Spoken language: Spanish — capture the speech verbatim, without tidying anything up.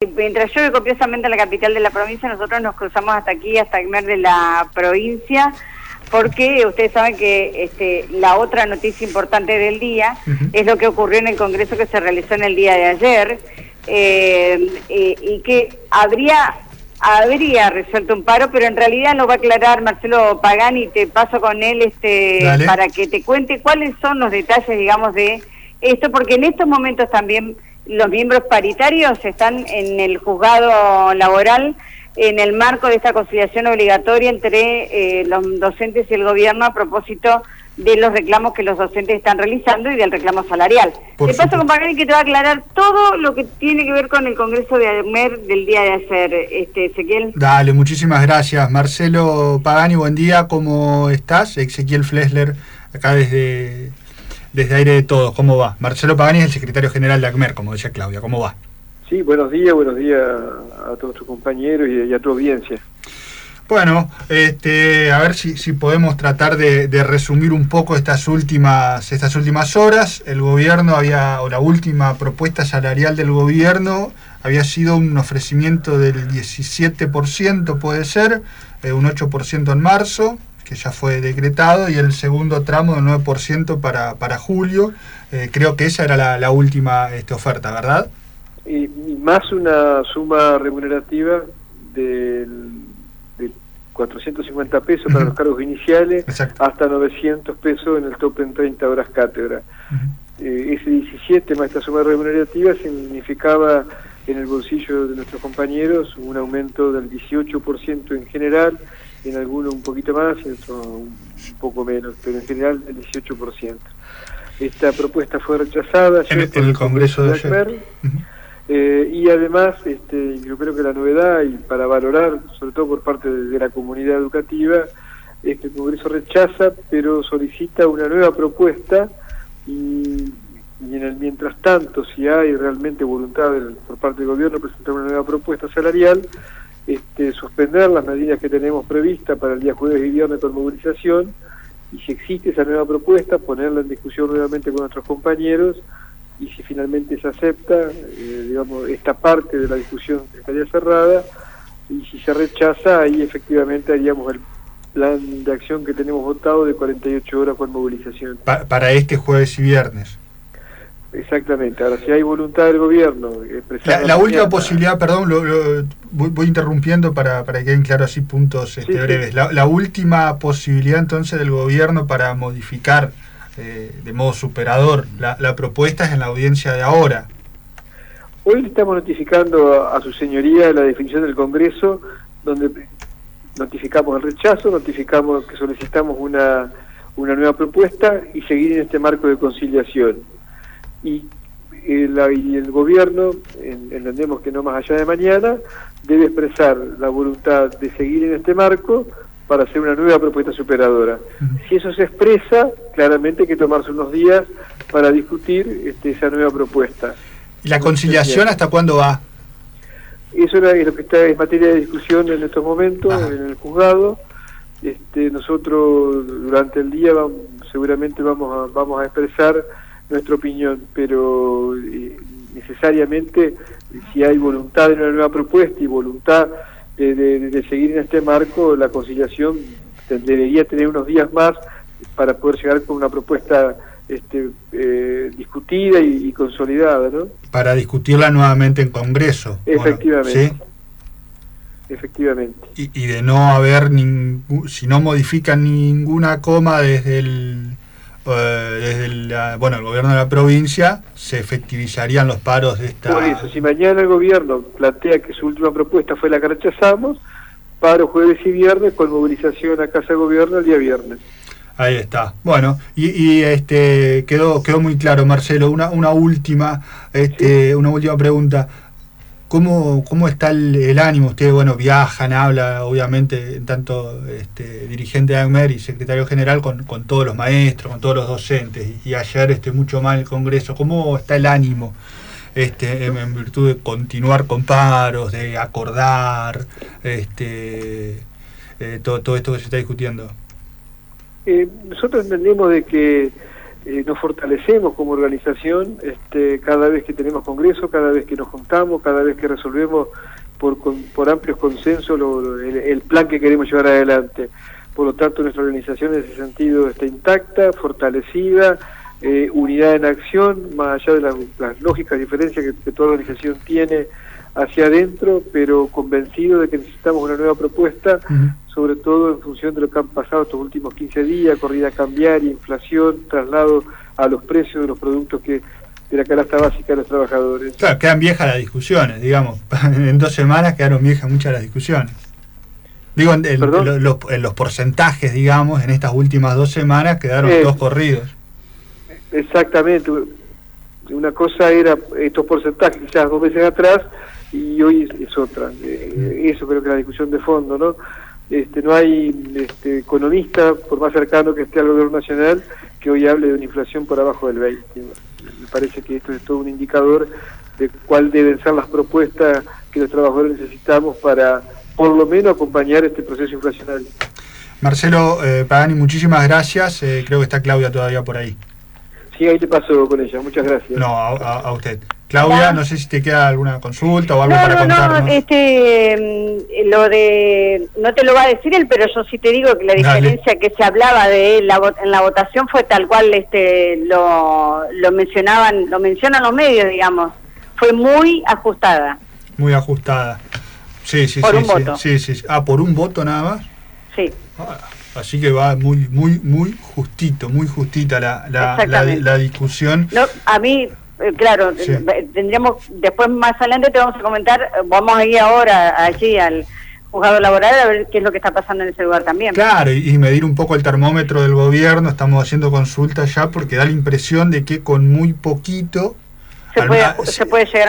mientras llueve copiosamente en la capital de la provincia, nosotros nos cruzamos hasta aquí, hasta Agmer de la provincia, porque ustedes saben que este, la otra noticia importante del día uh-huh. es lo que ocurrió en el Congreso que se realizó en el día de ayer, eh, eh, y que habría... habría resuelto un paro, pero en realidad lo va a aclarar Marcelo Pagani. Te paso con él este Dale. para que te cuente cuáles son los detalles, digamos, de esto, porque en estos momentos también los miembros paritarios están en el juzgado laboral en el marco de esta conciliación obligatoria entre eh, los docentes y el gobierno a propósito de los reclamos que los docentes están realizando y del reclamo salarial. Por te paso con Pagani, que te va a aclarar todo lo que tiene que ver con el Congreso de Agmer del día de ayer, este, Ezequiel. Dale, muchísimas gracias. Marcelo Pagani, buen día, ¿cómo estás? Ezequiel Flesler, acá desde, desde Aire de Todos, ¿cómo va? Marcelo Pagani es el secretario general de Agmer, como decía Claudia, ¿cómo va? Sí, buenos días, buenos días a todos tus compañeros y a tu audiencia. Bueno, este, a ver si, si podemos tratar de, de resumir un poco estas últimas, estas últimas horas. El gobierno había, o la última propuesta salarial del gobierno había sido un ofrecimiento del diecisiete por ciento, puede ser, eh, un ocho por ciento en marzo, que ya fue decretado, y el segundo tramo del nueve por ciento para, para julio. Eh, creo que esa era la, la última este, oferta, ¿verdad? Y, y más una suma remunerativa del... cuatrocientos cincuenta pesos uh-huh. para los cargos iniciales, Exacto. hasta novecientos pesos en el tope en treinta horas cátedra. Uh-huh. Eh, ese diecisiete más esta suma remunerativa significaba en el bolsillo de nuestros compañeros un aumento del dieciocho por ciento en general, en algunos un poquito más, en otros un poco menos, pero en general el dieciocho por ciento. Esta propuesta fue rechazada en, en el Congreso de ayer. Uh-huh. Eh, y además, este, yo creo que la novedad, y para valorar, sobre todo por parte de, de la comunidad educativa, es que el Congreso rechaza, pero solicita una nueva propuesta, y, y en el mientras tanto, si hay realmente voluntad del, por parte del gobierno de presentar una nueva propuesta salarial, este, suspender las medidas que tenemos previstas para el día jueves y viernes con movilización, y si existe esa nueva propuesta, ponerla en discusión nuevamente con nuestros compañeros, y si finalmente se acepta, eh, digamos, esta parte de la discusión estaría cerrada, y si se rechaza, ahí efectivamente haríamos el plan de acción que tenemos votado de cuarenta y ocho horas con movilización. Pa para este jueves y viernes. Exactamente. Ahora, si hay voluntad del gobierno... La, la última posibilidad, perdón, lo, lo, voy, voy interrumpiendo para, para que queden claros así puntos este, sí, breves. Sí. La, la última posibilidad entonces del gobierno para modificar Eh, de modo superador la, la propuesta es en la audiencia de ahora. Hoy le estamos notificando a, a su señoría la definición del Congreso, donde notificamos el rechazo, notificamos que solicitamos una, una nueva propuesta y seguir en este marco de conciliación. Y, eh, la, y el gobierno, en, entendemos que no más allá de mañana, debe expresar la voluntad de seguir en este marco para hacer una nueva propuesta superadora. Uh-huh. Si eso se expresa, claramente hay que tomarse unos días para discutir este, esa nueva propuesta. ¿Y la conciliación hasta cuándo va? Eso es lo que está en materia de discusión en estos momentos, Ajá. en el juzgado. Este, nosotros durante el día vamos, seguramente vamos a, vamos a expresar nuestra opinión, pero eh, necesariamente si hay voluntad de una nueva propuesta y voluntad De, de, de seguir en este marco, la conciliación debería tener unos días más para poder llegar con una propuesta este, eh, discutida y, y consolidada, ¿no? Para discutirla nuevamente en Congreso. Efectivamente. Bueno, ¿sí? Efectivamente. Y, y de no haber, ningún, si no modifican ninguna coma desde el... Uh, desde el, bueno, el gobierno de la provincia, se efectivizarían los paros de esta... Por eso, si mañana el gobierno plantea que su última propuesta fue la que rechazamos, paro jueves y viernes con movilización a Casa de Gobierno el día viernes. Ahí está. Bueno, y, y este quedó quedó muy claro, Marcelo. Una una última este sí. una última pregunta. ¿Cómo, cómo está el, el ánimo? Ustedes, bueno, viajan, habla, obviamente, tanto este, dirigente de Agmer y secretario general con, con todos los maestros, con todos los docentes, y, y ayer este, mucho más en el Congreso. ¿Cómo está el ánimo este, en, en virtud de continuar con paros, de acordar este, eh, todo, todo esto que se está discutiendo? Eh, nosotros entendemos de que eh, nos fortalecemos como organización este, cada vez que tenemos congreso, cada vez que nos juntamos, cada vez que resolvemos por, con, por amplios consensos lo, lo, el, el plan que queremos llevar adelante. Por lo tanto, nuestra organización en ese sentido está intacta, fortalecida, eh, unidad en acción, más allá de las, las lógicas diferencias que, que toda organización tiene hacia adentro, pero convencido de que necesitamos una nueva propuesta, uh-huh. sobre todo en función de lo que han pasado estos últimos quince días, corrida cambiaria, inflación, traslado a los precios de los productos que de la canasta básica de los trabajadores. Claro, quedan viejas las discusiones, digamos, en dos semanas quedaron viejas muchas las discusiones. Digo, en, en, en, los, en los porcentajes, digamos, en estas últimas dos semanas quedaron eh, todos corridos. Exactamente. Una cosa era estos porcentajes quizás dos meses atrás y hoy es, es otra. Eh, eso creo que es la discusión de fondo, ¿no? Este, no hay este, economista, por más cercano que esté al gobierno nacional, que hoy hable de una inflación por abajo del veinte. Me parece que esto es todo un indicador de cuál deben ser las propuestas que los trabajadores necesitamos para por lo menos acompañar este proceso inflacionario. Marcelo eh, Pagani, muchísimas gracias. Eh, creo que está Claudia todavía por ahí. Sí, ahí te paso con ella. Muchas gracias. No, a, a, a usted. Claudia, Hola. No sé si te queda alguna consulta o algo no, para no, contarnos. No, este, lo de, no te lo va a decir él, pero yo sí te digo que la diferencia Dale. que se hablaba de él la, en la votación fue tal cual este lo, lo mencionaban, lo mencionan los medios, digamos. Fue muy ajustada. Muy ajustada. Sí, sí, por sí, un sí, voto. Sí, sí, sí. Ah, por un voto nada más. Sí. Ah, así que va muy, muy, muy justito, muy justita la, la, la, la discusión. No, a mí, eh, claro, sí. tendríamos, después más adelante te vamos a comentar, vamos a ir ahora allí al juzgado laboral a ver qué es lo que está pasando en ese lugar también. Claro, y, y medir un poco el termómetro del gobierno, estamos haciendo consultas ya porque da la impresión de que con muy poquito... Se puede, se puede llegar